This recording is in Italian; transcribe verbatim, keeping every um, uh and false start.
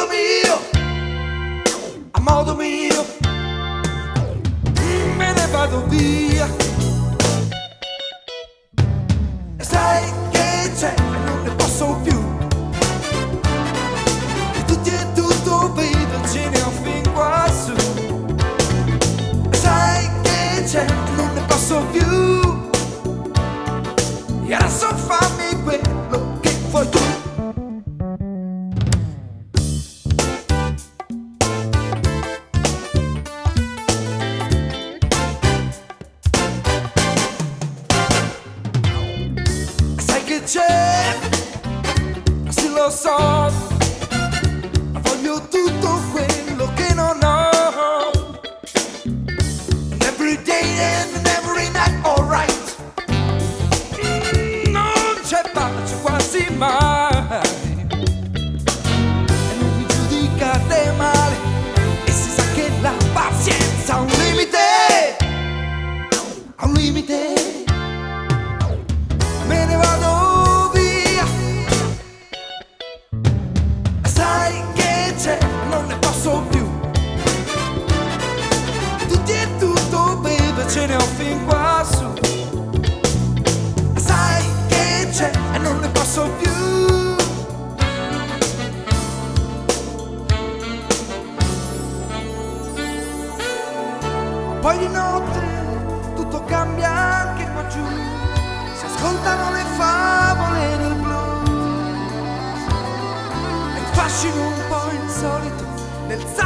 modo mio, a modo mio, me ne vado via. E sai che c'è, non ne posso più. E tutti e tutto, baby, ce ne ho fin quassù. E sai che c'è, non ne posso più. E adesso fammi quello che vuoi tu. Sai che c'è, sì lo so, voglio tutto quello che non ho. And every day and every night, alright. Quasi mai, e non mi giudicate male, e si sa che la pazienza ha un limite, ha un limite. Me ne vado via. Sai che c'è, non ne posso più. Tutti e tutto, baby, ce ne ho fin quassù. Sai che c'è e non ne posso più. Poi di notte tutto cambia anche qua giù. Si ascoltano le favole del blues e il fascino un po' insolito del